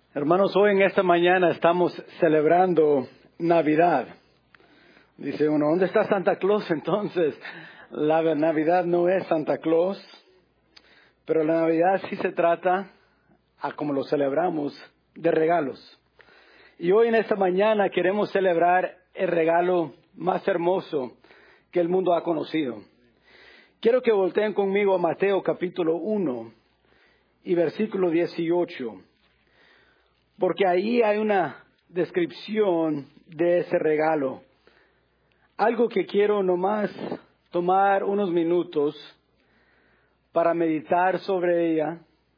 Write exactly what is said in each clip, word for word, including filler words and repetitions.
Hermanos, hoy en esta mañana estamos celebrando Navidad. Dice uno, ¿dónde está Santa Claus? Entonces, la Navidad no es Santa Claus, pero la Navidad sí se trata, a como lo celebramos, de regalos. Y hoy en esta mañana queremos celebrar el regalo más hermoso que el mundo ha conocido. Quiero que volteen conmigo a Mateo capítulo uno y versículo dieciocho. Porque ahí hay una descripción de ese regalo. Algo que quiero nomás tomar unos minutos para meditar sobre ella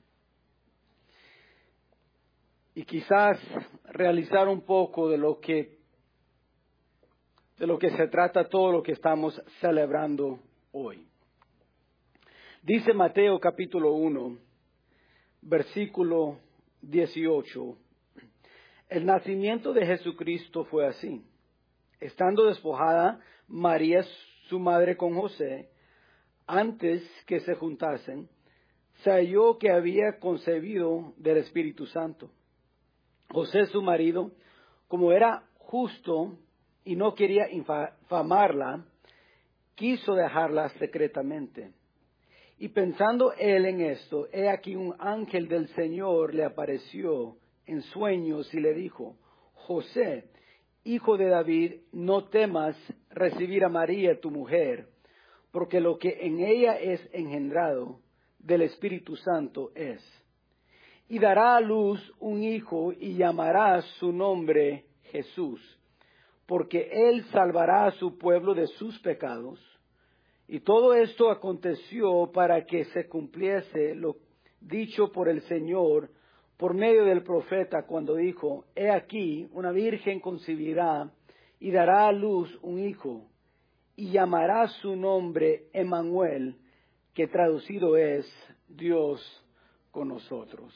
y quizás realizar un poco de lo que de lo que se trata todo lo que estamos celebrando hoy. Dice Mateo capítulo uno, versículo dieciocho. El nacimiento de Jesucristo fue así. Estando despojada María, su madre, con José, antes que se juntasen, se halló que había concebido del Espíritu Santo. José, su marido, como era justo y no quería infamarla, quiso dejarla secretamente. Y pensando él en esto, he aquí un ángel del Señor le apareció en sueños y le dijo: José, hijo de David, no temas recibir a María tu mujer, porque lo que en ella es engendrado del Espíritu Santo es. Y dará a luz un hijo y llamará su nombre Jesús, porque él salvará a su pueblo de sus pecados. Y todo esto aconteció para que se cumpliese lo dicho por el Señor por medio del profeta, cuando dijo: He aquí, una virgen concebirá y dará a luz un hijo, y llamará su nombre Emmanuel, que traducido es Dios con nosotros.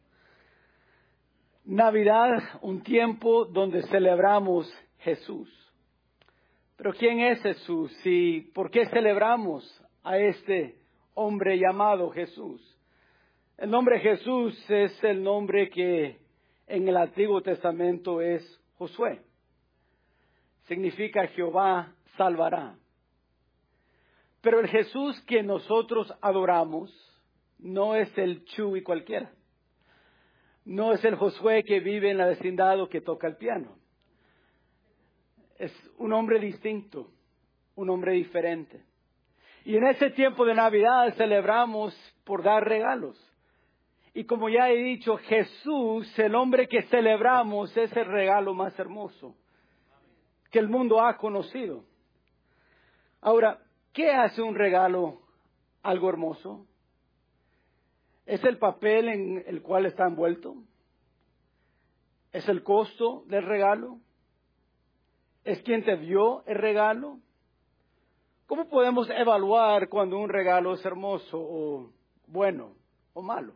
Navidad, un tiempo donde celebramos Jesús. Pero ¿quién es Jesús? ¿Y por qué celebramos a este hombre llamado Jesús? El nombre Jesús es el nombre que en el Antiguo Testamento es Josué. Significa Jehová salvará. Pero el Jesús que nosotros adoramos no es el Chuy cualquiera. No es el Josué que vive en la vecindad o que toca el piano. Es un hombre distinto, un hombre diferente. Y en ese tiempo de Navidad celebramos por dar regalos. Y como ya he dicho, Jesús, el hombre que celebramos, es el regalo más hermoso que el mundo ha conocido. Ahora, ¿qué hace un regalo algo hermoso? ¿Es el papel en el cual está envuelto? ¿Es el costo del regalo? ¿Es quien te dio el regalo? ¿Cómo podemos evaluar cuando un regalo es hermoso o bueno o malo?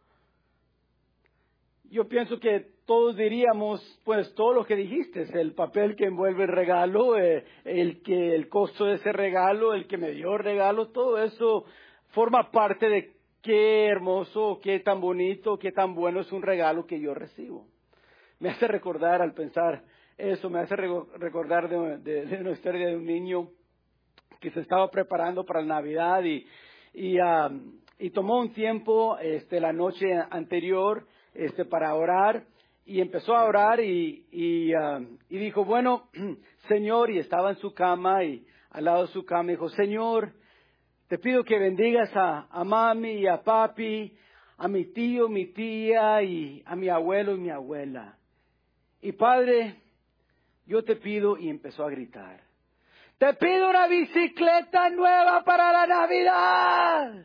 Yo pienso que todos diríamos, pues, todo lo que dijiste, el papel que envuelve el regalo, eh, el que el costo de ese regalo, el que me dio el regalo, todo eso forma parte de qué hermoso, qué tan bonito, qué tan bueno es un regalo que yo recibo. Me hace recordar al pensar eso, me hace re- recordar de, de, de una historia de un niño que se estaba preparando para la Navidad y, y, um, y tomó un tiempo este, la noche anterior este, para orar, y empezó a orar y, y, um, y dijo, bueno, Señor, y estaba en su cama y al lado de su cama dijo, Señor, te pido que bendigas a, a mami y a papi, a mi tío, mi tía y a mi abuelo y mi abuela. Y Padre, yo te pido, y empezó a gritar, te pido una bicicleta nueva para la Navidad.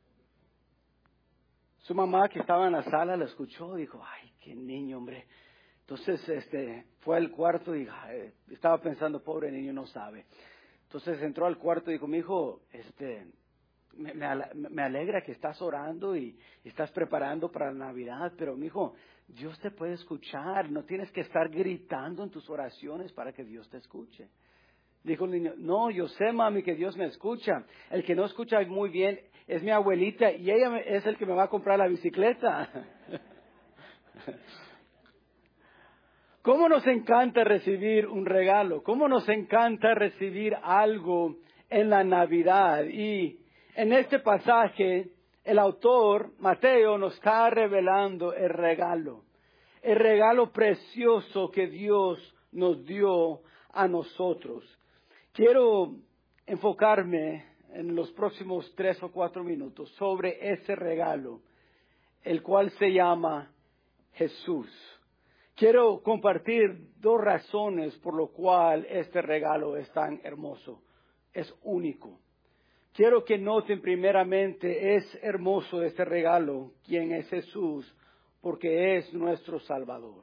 Su mamá, que estaba en la sala, la escuchó y dijo, ay, qué niño, hombre. Entonces este, fue al cuarto y ay, estaba pensando, pobre niño, no sabe. Entonces entró al cuarto y dijo, mi hijo, este, me, me alegra que estás orando y estás preparando para la Navidad, pero mi hijo, Dios te puede escuchar, no tienes que estar gritando en tus oraciones para que Dios te escuche. Dijo el niño, no, yo sé, mami, que Dios me escucha. El que no escucha muy bien es mi abuelita y ella es el que me va a comprar la bicicleta. ¿Cómo nos encanta recibir un regalo? ¿Cómo nos encanta recibir algo en la Navidad? Y en este pasaje, el autor, Mateo, nos está revelando el regalo. El regalo precioso que Dios nos dio a nosotros. Quiero enfocarme en los próximos tres o cuatro minutos sobre ese regalo, el cual se llama Jesús. Quiero compartir dos razones por lo cual este regalo es tan hermoso, es único. Quiero que noten primeramente, es hermoso este regalo, quien es Jesús, porque es nuestro Salvador.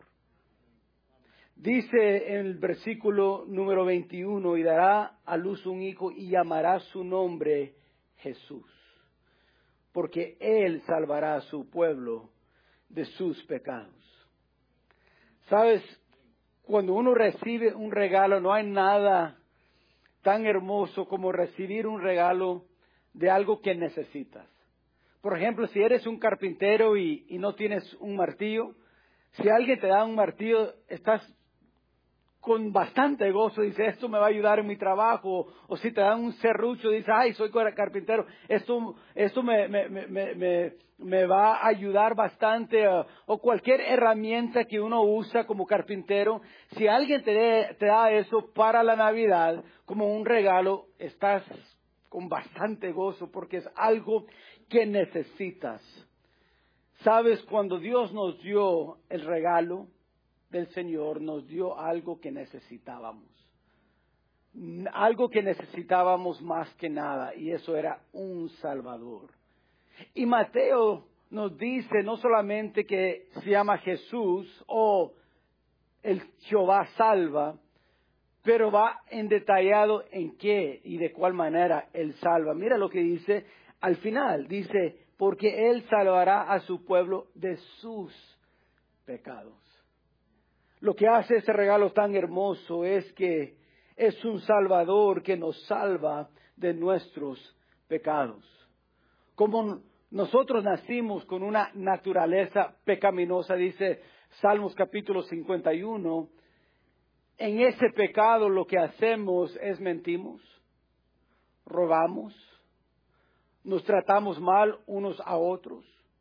Dice en el versículo número veintiuno, y dará a luz un hijo y llamará su nombre Jesús, porque Él salvará a su pueblo de sus pecados. Sabes, cuando uno recibe un regalo, no hay nada tan hermoso como recibir un regalo de algo que necesitas. Por ejemplo, si eres un carpintero y, y no tienes un martillo, si alguien te da un martillo, estás con bastante gozo, dice, esto me va a ayudar en mi trabajo. O si te dan un serrucho, dice, ay, soy carpintero, esto, esto me, me, me, me, me va a ayudar bastante. O cualquier herramienta que uno usa como carpintero, si alguien te, de, te da eso para la Navidad, como un regalo, estás con bastante gozo porque es algo que necesitas. ¿Sabes? Cuando Dios nos dio el regalo del Señor, nos dio algo que necesitábamos. Algo que necesitábamos más que nada, y eso era un Salvador. Y Mateo nos dice no solamente que se llama Jesús o el Jehová salva, pero va en detallado en qué y de cuál manera Él salva. Mira lo que dice al final, dice, porque Él salvará a su pueblo de sus pecados. Lo que hace ese regalo tan hermoso es que es un Salvador que nos salva de nuestros pecados. Como nosotros nacimos con una naturaleza pecaminosa, dice Salmos capítulo cincuenta y uno, en ese pecado lo que hacemos es mentimos, robamos, nos tratamos mal unos a otros,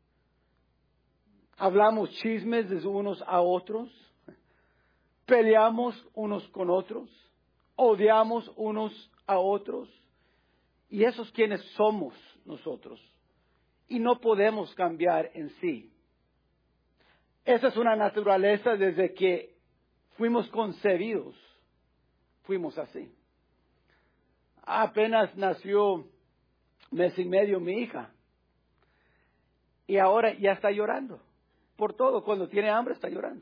hablamos chismes de unos a otros, peleamos unos con otros, odiamos unos a otros, y eso es quienes somos nosotros, y no podemos cambiar en sí. Esa es una naturaleza desde que fuimos concebidos, fuimos así. Apenas nació mes y medio mi hija, y ahora ya está llorando, por todo, cuando tiene hambre está llorando.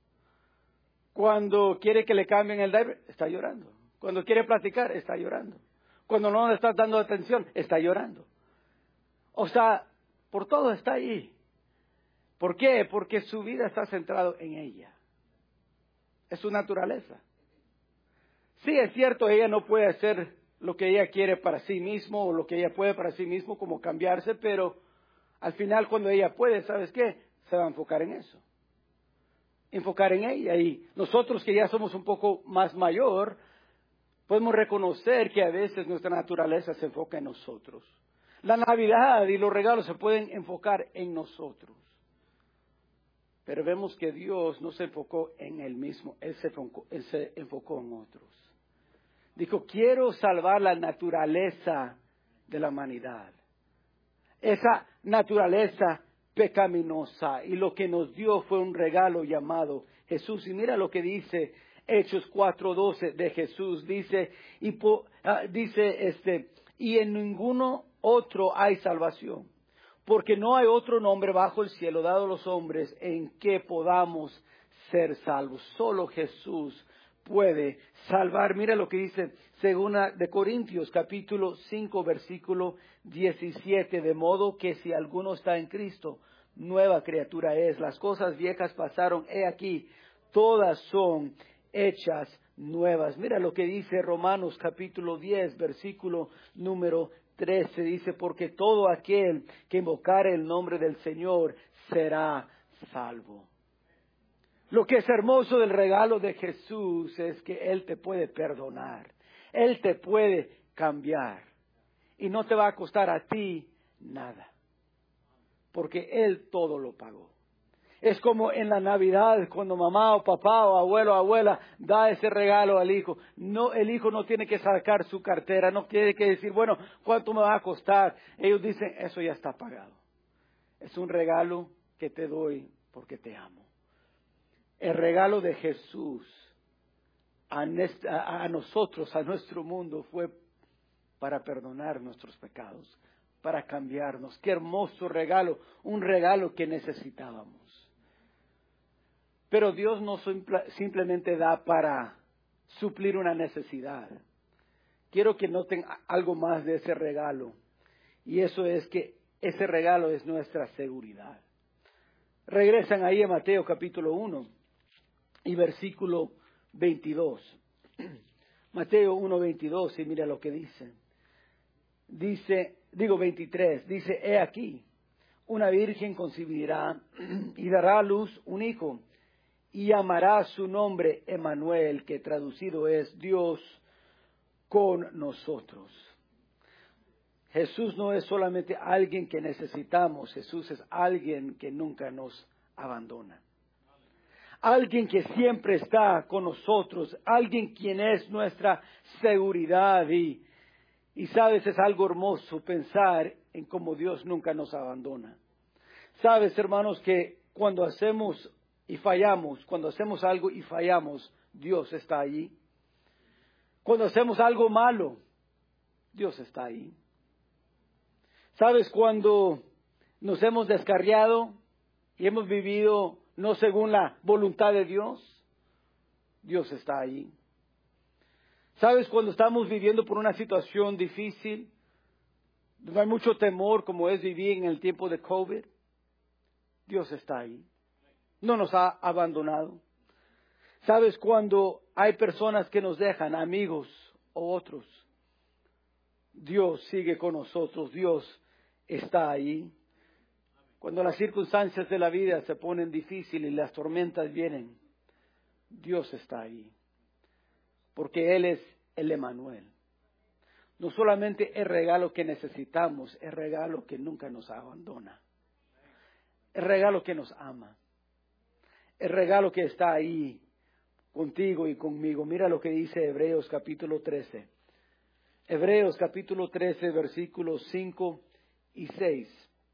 Cuando quiere que le cambien el diaper, está llorando. Cuando quiere platicar, está llorando. Cuando no le estás dando atención, está llorando. O sea, por todo está ahí. ¿Por qué? Porque su vida está centrada en ella. Es su naturaleza. Sí, es cierto, ella no puede hacer lo que ella quiere para sí mismo o lo que ella puede para sí mismo, como cambiarse, pero al final cuando ella puede, ¿sabes qué? Se va a enfocar en eso. Enfocar en ella, y nosotros que ya somos un poco más mayor, podemos reconocer que a veces nuestra naturaleza se enfoca en nosotros. La Navidad y los regalos se pueden enfocar en nosotros, pero vemos que Dios no se enfocó en Él mismo, Él se enfocó, Él se enfocó en otros. Dijo, quiero salvar la naturaleza de la humanidad, esa naturaleza pecaminosa, y lo que nos dio fue un regalo llamado Jesús. Y mira lo que dice Hechos cuatro doce de Jesús, dice, y po, uh, dice este, y en ninguno otro hay salvación, porque no hay otro nombre bajo el cielo dado a los hombres en que podamos ser salvos. Solo Jesús puede salvar. Mira lo que dice Segunda de Corintios capítulo cinco versículo diecisiete, de modo que si alguno está en Cristo, nueva criatura es. Las cosas viejas pasaron, he aquí, todas son hechas nuevas. Mira lo que dice Romanos capítulo diez versículo número trece, dice, porque todo aquel que invocare el nombre del Señor será salvo. Lo que es hermoso del regalo de Jesús es que Él te puede perdonar. Él te puede cambiar. Y no te va a costar a ti nada. Porque Él todo lo pagó. Es como en la Navidad, cuando mamá o papá o abuelo o abuela da ese regalo al hijo. No, el hijo no tiene que sacar su cartera, no tiene que decir, bueno, ¿cuánto me va a costar? Ellos dicen, eso ya está pagado. Es un regalo que te doy porque te amo. El regalo de Jesús a, a, a nosotros, a nuestro mundo, fue para perdonar nuestros pecados, para cambiarnos. Qué hermoso regalo, un regalo que necesitábamos. Pero Dios no simplemente da para suplir una necesidad. Quiero que noten algo más de ese regalo. Y eso es que ese regalo es nuestra seguridad. Regresan ahí a Mateo capítulo uno y versículo veintidós. Mateo uno, veintidós, y mira lo que dice. Dice, digo veintitrés, dice, he aquí, una virgen concebirá y dará a luz un hijo. Y llamará su nombre Emmanuel, que traducido es Dios con nosotros. Jesús no es solamente alguien que necesitamos, Jesús es alguien que nunca nos abandona. Alguien que siempre está con nosotros, alguien quien es nuestra seguridad. Y, y sabes, es algo hermoso pensar en cómo Dios nunca nos abandona. Sabes, hermanos, que cuando hacemos y fallamos, cuando hacemos algo y fallamos, Dios está allí. Cuando hacemos algo malo, Dios está ahí. ¿Sabes? Cuando nos hemos descarriado y hemos vivido no según la voluntad de Dios, Dios está ahí. ¿Sabes? Cuando estamos viviendo por una situación difícil, no hay mucho temor como es vivir en el tiempo de COVID, Dios está ahí. No nos ha abandonado. ¿Sabes? Cuando hay personas que nos dejan, amigos o otros, Dios sigue con nosotros, Dios está ahí. Cuando las circunstancias de la vida se ponen difíciles y las tormentas vienen, Dios está ahí. Porque Él es el Emmanuel. No solamente el regalo que necesitamos, el regalo que nunca nos abandona. El regalo que nos ama. El regalo que está ahí contigo y conmigo. Mira lo que dice Hebreos capítulo trece. Hebreos capítulo trece, versículos cinco y seis.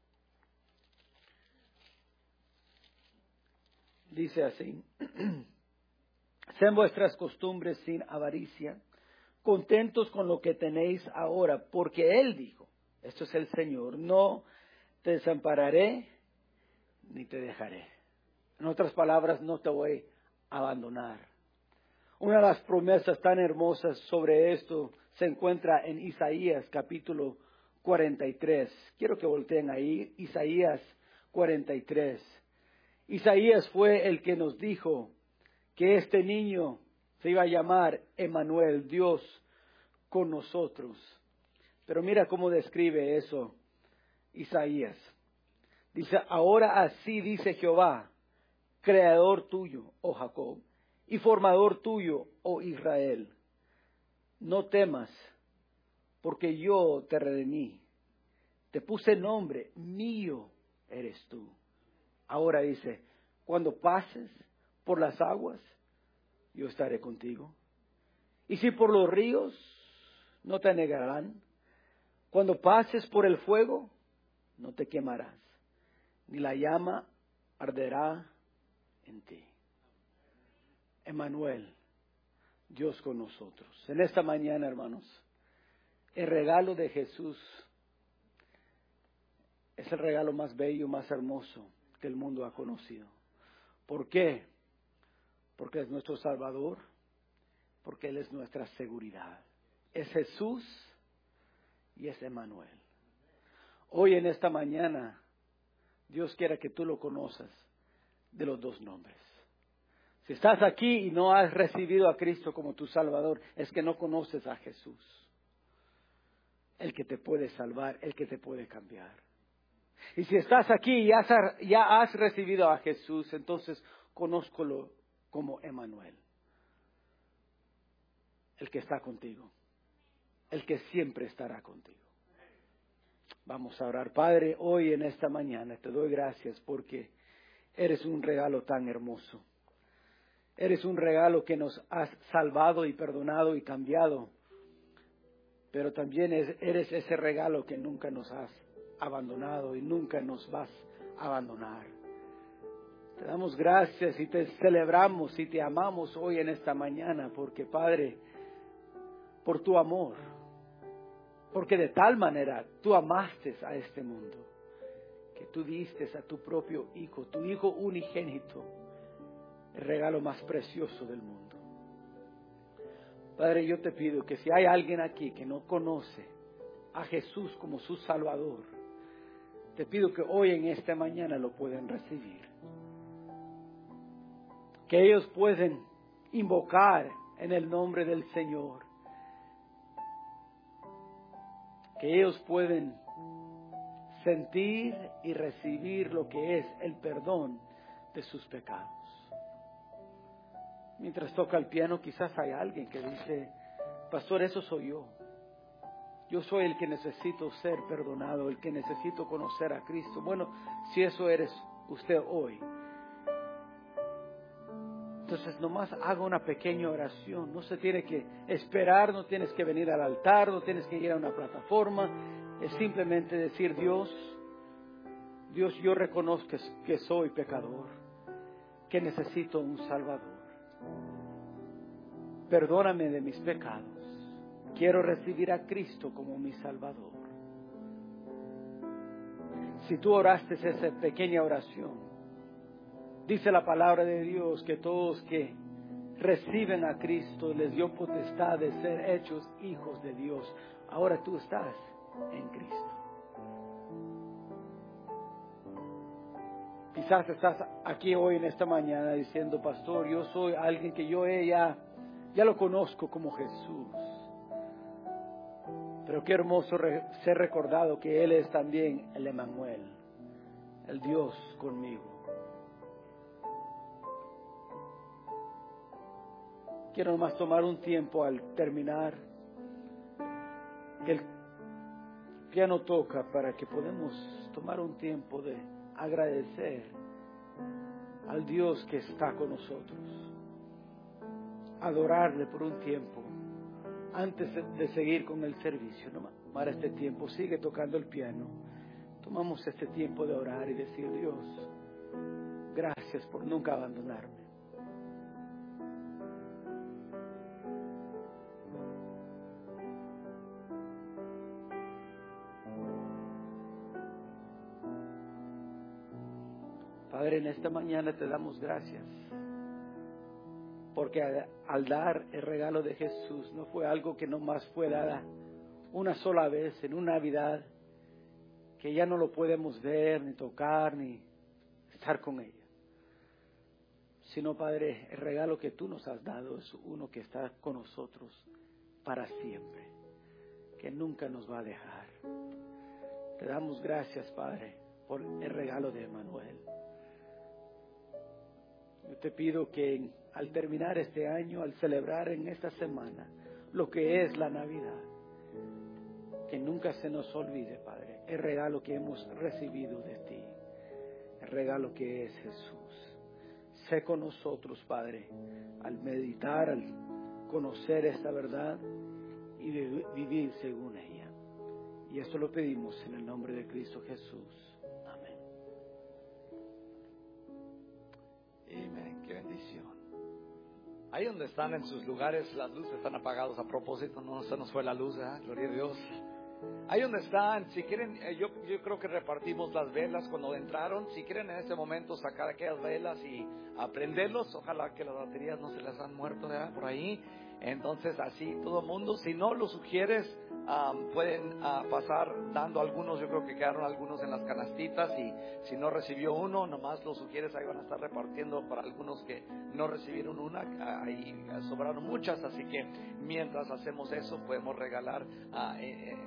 Dice así. Sean vuestras costumbres sin avaricia, contentos con lo que tenéis ahora, porque Él dijo, esto es el Señor, no te desampararé ni te dejaré. En otras palabras, no te voy a abandonar. Una de las promesas tan hermosas sobre esto se encuentra en Isaías capítulo cuarenta y tres. Quiero que volteen ahí, Isaías cuarenta y tres. Isaías fue el que nos dijo que este niño se iba a llamar Emmanuel, Dios con nosotros. Pero mira cómo describe eso Isaías. Dice, ahora así dice Jehová, creador tuyo, oh Jacob, y formador tuyo, oh Israel. No temas, porque yo te redimí. Te puse nombre, mío eres tú. Ahora dice, cuando pases por las aguas, yo estaré contigo. Y si por los ríos, no te anegarán. Cuando pases por el fuego, no te quemarás, ni la llama arderá en ti. Emmanuel, Dios con nosotros. En esta mañana, hermanos, el regalo de Jesús es el regalo más bello, más hermoso que el mundo ha conocido. ¿Por qué? Porque es nuestro Salvador, porque Él es nuestra seguridad. Es Jesús y es Emmanuel. Hoy en esta mañana, Dios quiera que tú lo conozcas de los dos nombres. Si estás aquí y no has recibido a Cristo como tu Salvador, es que no conoces a Jesús. El que te puede salvar, el que te puede cambiar. Y si estás aquí y ya has, ya has recibido a Jesús, entonces conózcolo como Emmanuel, el que está contigo, el que siempre estará contigo. Vamos a orar. Padre, hoy en esta mañana te doy gracias porque eres un regalo tan hermoso. Eres un regalo que nos has salvado y perdonado y cambiado. Pero también eres ese regalo que nunca nos has abandonado y nunca nos vas a abandonar. Te damos gracias y te celebramos y te amamos hoy en esta mañana porque, Padre, por tu amor, porque de tal manera tú amaste a este mundo, que tú diste a tu propio Hijo, tu Hijo unigénito, el regalo más precioso del mundo. Padre, yo te pido que si hay alguien aquí que no conoce a Jesús como su Salvador, te pido que hoy en esta mañana lo puedan recibir. Que ellos pueden invocar en el nombre del Señor. Que ellos pueden sentir y recibir lo que es el perdón de sus pecados. Mientras toca el piano, quizás hay alguien que dice: pastor, eso soy yo. Yo soy el que necesito ser perdonado, el que necesito conocer a Cristo. Bueno, si eso eres usted hoy, entonces nomás haga una pequeña oración. No se tiene que esperar, no tienes que venir al altar, no tienes que ir a una plataforma. Es simplemente decir: Dios, Dios, yo reconozco que soy pecador, que necesito un Salvador. Perdóname de mis pecados. Quiero recibir a Cristo como mi Salvador. Si tú oraste esa pequeña oración, dice la palabra de Dios que todos que reciben a Cristo les dio potestad de ser hechos hijos de Dios. Ahora tú estás en Cristo. Quizás estás aquí hoy en esta mañana diciendo: pastor, yo soy alguien que yo ya, ya lo conozco como Jesús. Pero qué hermoso re- ser recordado que Él es también el Emmanuel, el Dios conmigo. Quiero nomás tomar un tiempo al terminar, que el piano toca, para que podamos tomar un tiempo de agradecer al Dios que está con nosotros, adorarle por un tiempo antes de seguir con el servicio. No, para este tiempo sigue tocando el piano, tomamos este tiempo de orar y decir: Dios, gracias por nunca abandonarme. Padre, en esta mañana te damos gracias, porque al, al dar el regalo de Jesús no fue algo que nomás fue dada una sola vez en una Navidad, que ya no lo podemos ver, ni tocar, ni estar con ella. Sino, Padre, el regalo que tú nos has dado es uno que está con nosotros para siempre, que nunca nos va a dejar. Te damos gracias, Padre, por el regalo de Emmanuel. Yo te pido que al terminar este año, al celebrar en esta semana lo que es la Navidad, que nunca se nos olvide, Padre, el regalo que hemos recibido de ti, el regalo que es Jesús. Sé con nosotros, Padre, al meditar, al conocer esta verdad y vivir según ella. Y esto lo pedimos en el nombre de Cristo Jesús. Amén. Amén, qué bendición. Ahí donde están en sus lugares, las luces están apagadas a propósito, no se nos fue la luz, ¿eh? Gloria a Dios. Ahí donde están, si quieren, eh, yo, yo creo que repartimos las velas cuando entraron. Si quieren en este momento sacar aquellas velas y aprenderlos, ojalá que las baterías no se las han muerto, ¿verdad? Por ahí. Entonces así todo el mundo, si no lo sugieres, um, pueden uh, pasar dando algunos. Yo creo que quedaron algunos en las canastitas, y si no recibió uno, nomás lo sugieres, ahí van a estar repartiendo para algunos que no recibieron una. Ahí sobraron muchas, así que mientras hacemos eso podemos regalar, uh, eh, entregar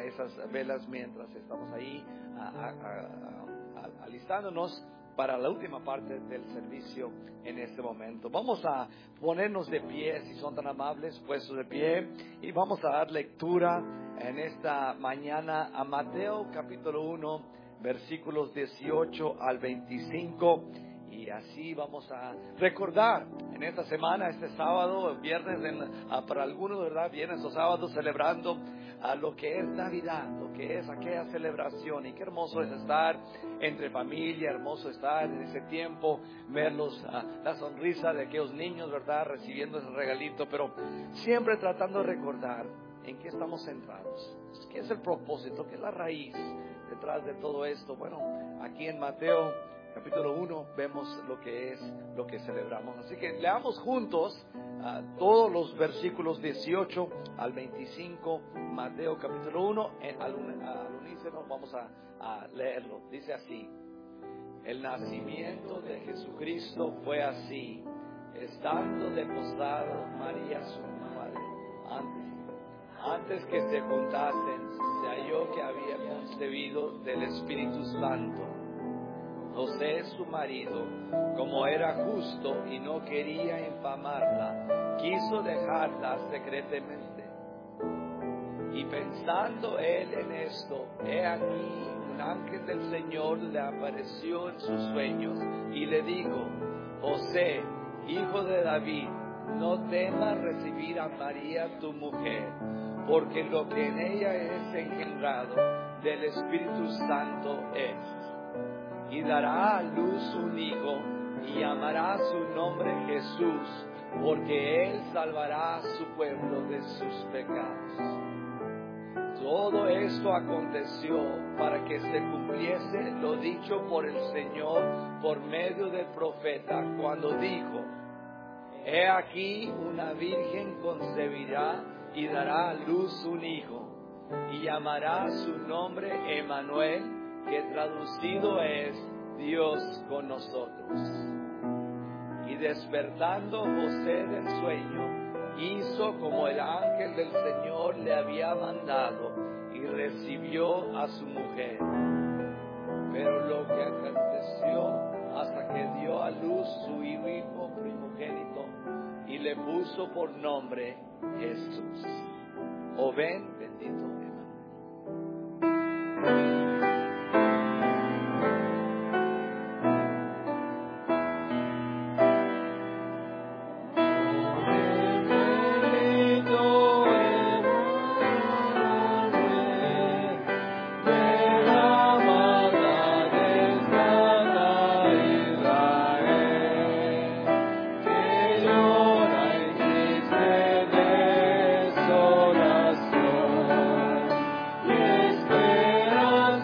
esas velas mientras estamos ahí a, a, a, a, alistándonos para la última parte del servicio en este momento. Vamos a ponernos de pie, si son tan amables, puestos de pie, y vamos a dar lectura en esta mañana a Mateo capítulo uno, versículos dieciocho al veinticinco. Y así vamos a recordar en esta semana, este sábado, viernes, en, uh, para algunos, ¿verdad? Viernes o sábado, celebrando a uh, lo que es Navidad, lo que es aquella celebración. Y qué hermoso es estar entre familia, hermoso estar en ese tiempo, verlos, uh, la sonrisa de aquellos niños, ¿verdad? Recibiendo ese regalito, pero siempre tratando de recordar en qué estamos centrados, qué es el propósito, qué es la raíz detrás de todo esto. Bueno, aquí en Mateo capítulo uno vemos lo que es lo que celebramos. Así que leamos juntos uh, todos los versículos dieciocho al veinticinco, Mateo capítulo uno, en, al, al unísono vamos a, a leerlo. Dice así: el nacimiento de Jesucristo fue así, estando de posada María su madre, antes, antes que se juntasen, se halló que había concebido del Espíritu Santo. José, su marido, como era justo y no quería infamarla, quiso dejarla secretamente. Y pensando él en esto, he aquí, un ángel del Señor le apareció en sus sueños y le dijo: José, hijo de David, no temas recibir a María tu mujer, porque lo que en ella es engendrado del Espíritu Santo es. Y dará a luz un hijo, y llamará su nombre Jesús, porque él salvará a su pueblo de sus pecados. Todo esto aconteció para que se cumpliese lo dicho por el Señor por medio del profeta, cuando dijo: he aquí, una virgen concebirá y dará a luz un hijo, y llamará su nombre Emmanuel, que traducido es Dios con nosotros. Y despertando José del sueño, hizo como el ángel del Señor le había mandado, y recibió a su mujer. Pero lo que aconteció hasta que dio a luz su hijo primogénito, y le puso por nombre Jesús. O ven, bendito Emmanuel. Esperanza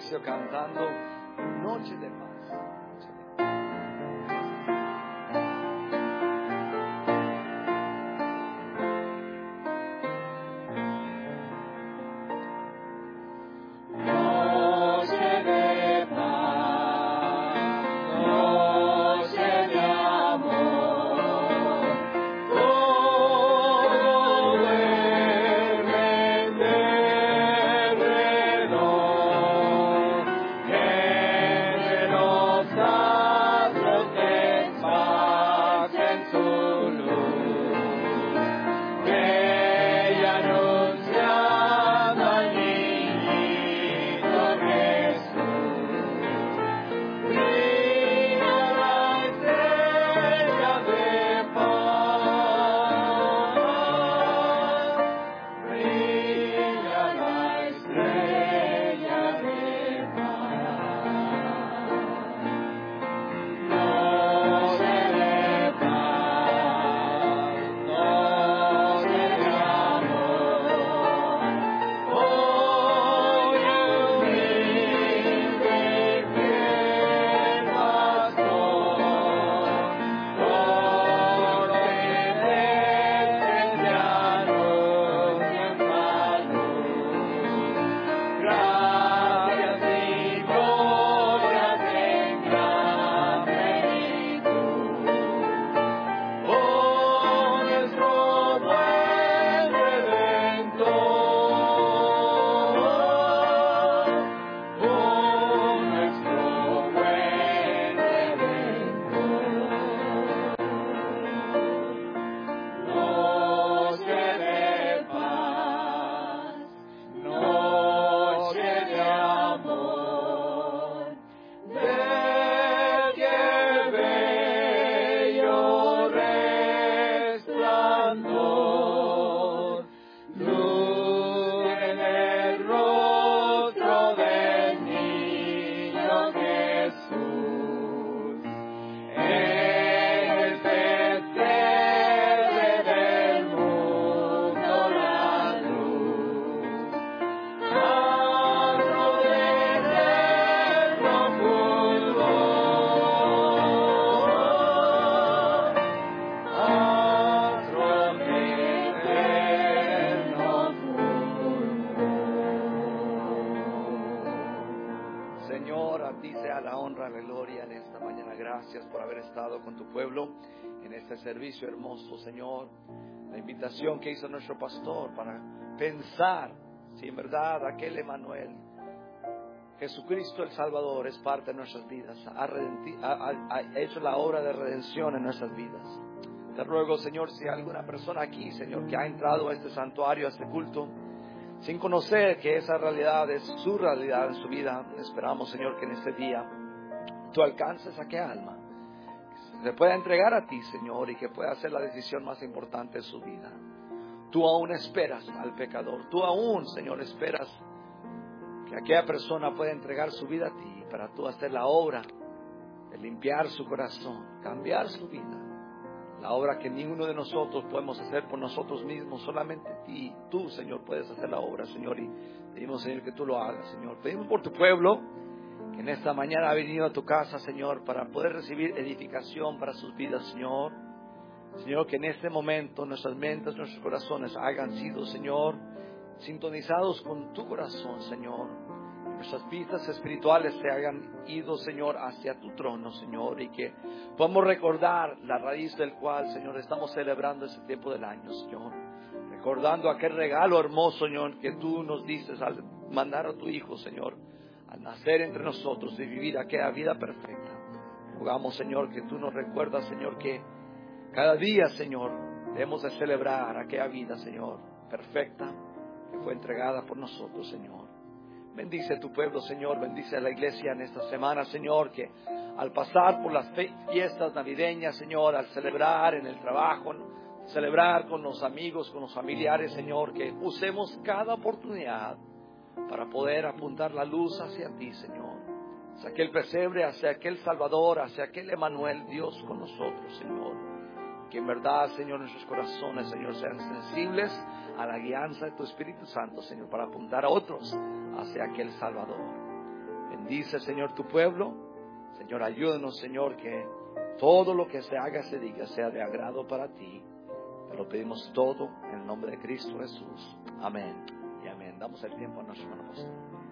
servicio cantando Noche de Paz. Servicio hermoso, Señor, la invitación que hizo nuestro pastor para pensar si en verdad aquel Emmanuel, Jesucristo el Salvador, es parte de nuestras vidas, ha, redenti- ha, ha, ha hecho la obra de redención en nuestras vidas. Te ruego, Señor, si hay alguna persona aquí, Señor, que ha entrado a este santuario, a este culto, sin conocer que esa realidad es su realidad en su vida, esperamos, Señor, que en este día tú alcances a qué alma se pueda entregar a ti, Señor, y que pueda hacer la decisión más importante de su vida. Tú aún esperas al pecador. Tú aún, Señor, esperas que aquella persona pueda entregar su vida a ti para tú hacer la obra de limpiar su corazón, cambiar su vida. La obra que ninguno de nosotros podemos hacer por nosotros mismos, solamente ti, tú, Señor, puedes hacer la obra, Señor, y pedimos, Señor, que tú lo hagas, Señor. Pedimos por tu pueblo, que en esta mañana ha venido a tu casa, Señor, para poder recibir edificación para sus vidas, Señor. Señor, que en este momento nuestras mentes, nuestros corazones hayan sido, Señor, sintonizados con tu corazón, Señor. Nuestras vistas espirituales se hayan ido, Señor, hacia tu trono, Señor, y que podamos recordar la raíz del cual, Señor, estamos celebrando ese tiempo del año, Señor. Recordando aquel regalo hermoso, Señor, que tú nos dices al mandar a tu Hijo, Señor, al nacer entre nosotros y vivir aquella vida perfecta. Rogamos, Señor, que tú nos recuerdas, Señor, que cada día, Señor, debemos de celebrar aquella vida, Señor, perfecta, que fue entregada por nosotros, Señor. Bendice a tu pueblo, Señor, bendice a la iglesia en esta semana, Señor, que al pasar por las fiestas navideñas, Señor, al celebrar en el trabajo, celebrar con los amigos, con los familiares, Señor, que usemos cada oportunidad para poder apuntar la luz hacia ti, Señor, hacia aquel pesebre, hacia aquel Salvador, hacia aquel Emmanuel, Dios con nosotros, Señor. Que en verdad, Señor, nuestros corazones, Señor, sean sensibles a la guianza de tu Espíritu Santo, Señor, para apuntar a otros hacia aquel Salvador. Bendice, Señor, tu pueblo. Señor, ayúdanos, Señor, que todo lo que se haga, se diga, sea de agrado para ti. Te lo pedimos todo en el nombre de Cristo Jesús. Amén y amén. Damos el tiempo a nuestro hermano pastor.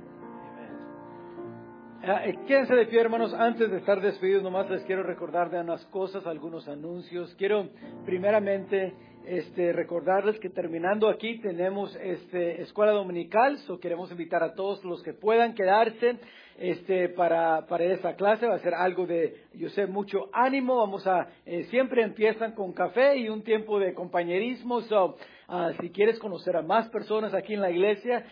Eh, quédense de pie, hermanos. Antes de estar despedidos, nomás les quiero recordar de unas cosas, algunos anuncios. Quiero primeramente este, recordarles que terminando aquí tenemos este, escuela dominical. So queremos invitar a todos los que puedan quedarse este, para, para esa clase. Va a ser algo de, yo sé, mucho ánimo. Vamos a, eh, siempre empiezan con café y un tiempo de compañerismo. So, uh, si quieres conocer a más personas aquí en la iglesia,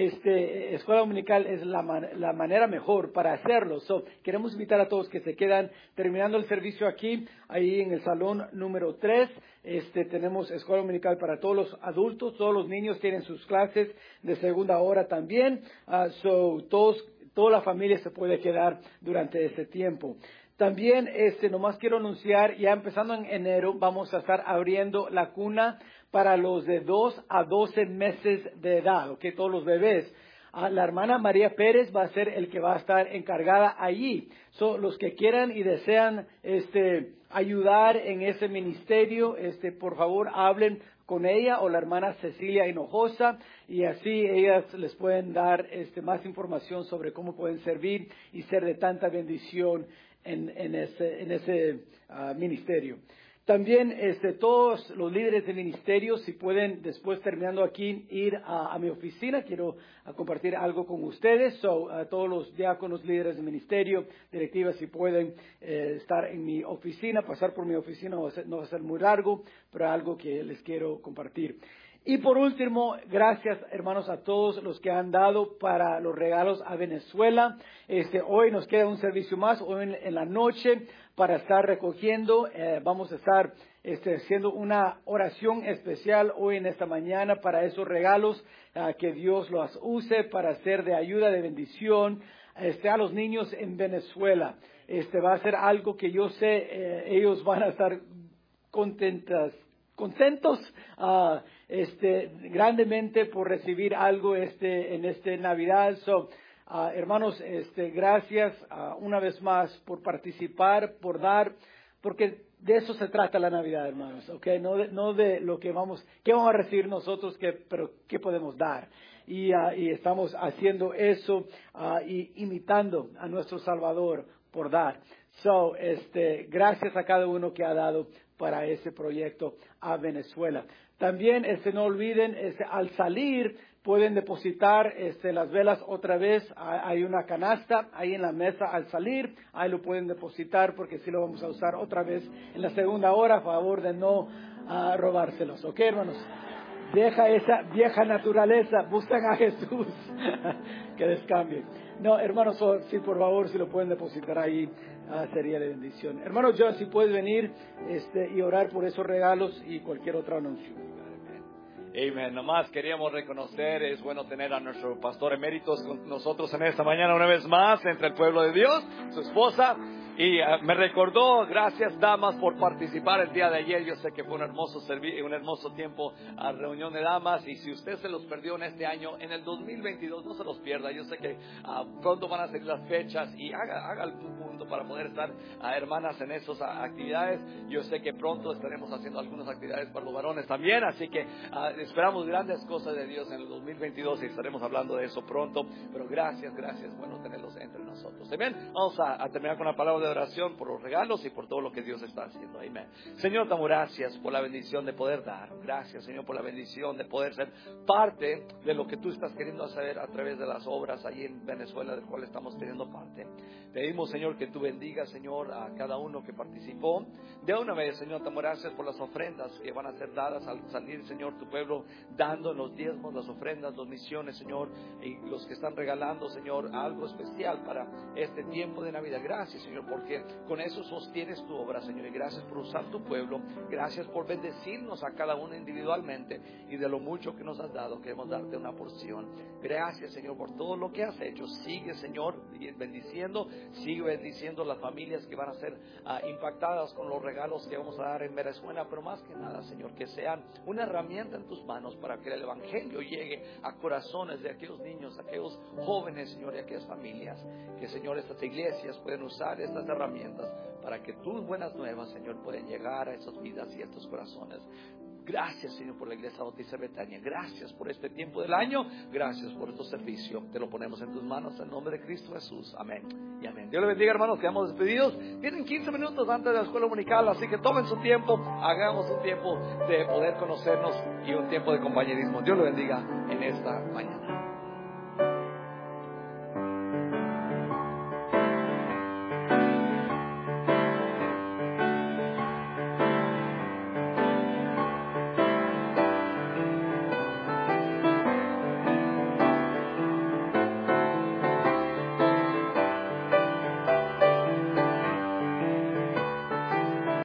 Este, escuela dominical es la, man, la manera mejor para hacerlo. So, queremos invitar a todos que se quedan terminando el servicio aquí, ahí en el salón número tres. Este, tenemos escuela dominical para todos los adultos, todos los niños tienen sus clases de segunda hora también. Uh, so, todos, toda la familia se puede quedar durante ese tiempo. También, este, nomás quiero anunciar, ya empezando en enero, vamos a estar abriendo la cuna para los de dos a doce meses de edad, ¿ok? Todos los bebés. Ah, la hermana María Pérez va a ser el que va a estar encargada allí. So, los que quieran y desean este, ayudar en ese ministerio, este, por favor hablen con ella o la hermana Cecilia Hinojosa y así ellas les pueden dar este, más información sobre cómo pueden servir y ser de tanta bendición en, en ese, en ese uh, ministerio. También este, todos los líderes de ministerio, si pueden después terminando aquí ir a, a mi oficina, quiero a compartir algo con ustedes. So, a todos los diáconos, líderes de ministerio, directivas, si pueden eh, estar en mi oficina, pasar por mi oficina, no va, a ser, no va a ser muy largo, pero algo que les quiero compartir. Y por último, gracias hermanos a todos los que han dado para los regalos a Venezuela. Este, hoy nos queda un servicio más, hoy en, en la noche, para estar recogiendo. Eh, vamos a estar este, haciendo una oración especial hoy en esta mañana para esos regalos, uh, que Dios los use para ser de ayuda, de bendición este, a los niños en Venezuela. Este va a ser algo que yo sé, eh, ellos van a estar contentas. contentos uh, este, grandemente por recibir algo este, en este Navidad. So, uh, hermanos, este, gracias uh, una vez más por participar, por dar, porque de eso se trata la Navidad, hermanos, ¿okay? No de, no de lo que vamos, qué vamos a recibir nosotros, que, pero qué podemos dar. Y, uh, y estamos haciendo eso uh, y imitando a nuestro Salvador por dar. So, este, gracias a cada uno que ha dado para ese proyecto a Venezuela. También este, no olviden, este, al salir pueden depositar este, las velas otra vez. Hay una canasta ahí en la mesa al salir, ahí lo pueden depositar porque sí lo vamos a usar otra vez en la segunda hora, a favor de no uh, robárselos. ¿Ok, hermanos? Deja esa vieja naturaleza, buscan a Jesús que descambie. No, hermanos, sí, por favor, si lo pueden depositar ahí, ah, sería de bendición. Hermano John, si puedes venir este, y orar por esos regalos y cualquier otro anuncio. Amén. Nomás queríamos reconocer, es bueno tener a nuestro pastor eméritos con nosotros en esta mañana una vez más, entre el pueblo de Dios, su esposa. Y uh, me recordó, gracias damas por participar el día de ayer. Yo sé que fue un hermoso servi- un hermoso tiempo a reunión de damas. Y si usted se los perdió en este año, en el dos mil veintidós no se los pierda. Yo sé que uh, pronto van a salir las fechas y haga, haga algún punto para poder estar uh, hermanas en esas uh, actividades. Yo sé que pronto estaremos haciendo algunas actividades para los varones también. Así que uh, esperamos grandes cosas de Dios en el dos mil veintidós y estaremos hablando de eso pronto. Pero gracias, gracias, bueno tenerlos entre nosotros. Amén. Vamos a, a terminar con la palabra de oración por los regalos y por todo lo que Dios está haciendo. Amén. Señor, damos gracias por la bendición de poder dar. Gracias, Señor, por la bendición de poder ser parte de lo que tú estás queriendo hacer a través de las obras allí en Venezuela, del cual estamos teniendo parte. Pedimos, Señor, que tú bendigas, Señor, a cada uno que participó. De una vez, Señor, damos gracias por las ofrendas que van a ser dadas al salir, Señor, tu pueblo dando los diezmos, las ofrendas, las misiones, Señor, y los que están regalando, Señor, algo especial para este tiempo de Navidad. Gracias, Señor, por porque con eso sostienes tu obra, Señor. Y gracias por usar tu pueblo. Gracias por bendecirnos a cada uno individualmente. Y de lo mucho que nos has dado, queremos darte una porción. Gracias, Señor, por todo lo que has hecho. Sigue, Señor, bendiciendo. Sigue bendiciendo las familias que van a ser uh, impactadas con los regalos que vamos a dar en Venezuela. Pero más que nada, Señor, que sean una herramienta en tus manos para que el Evangelio llegue a corazones de aquellos niños, aquellos jóvenes, Señor, y aquellas familias. Que, Señor, estas iglesias pueden usar estas herramientas para que tus buenas nuevas, Señor, pueden llegar a esas vidas y a estos corazones. Gracias, Señor, por la Iglesia Bautista Betania. Gracias por este tiempo del año. Gracias por tu servicio. Te lo ponemos en tus manos en nombre de Cristo Jesús. Amén y amén. Dios le bendiga, hermanos. Quedamos despedidos. Tienen quince minutos antes de la escuela dominical, así que tomen su tiempo. Hagamos un tiempo de poder conocernos y un tiempo de compañerismo. Dios le bendiga en esta mañana.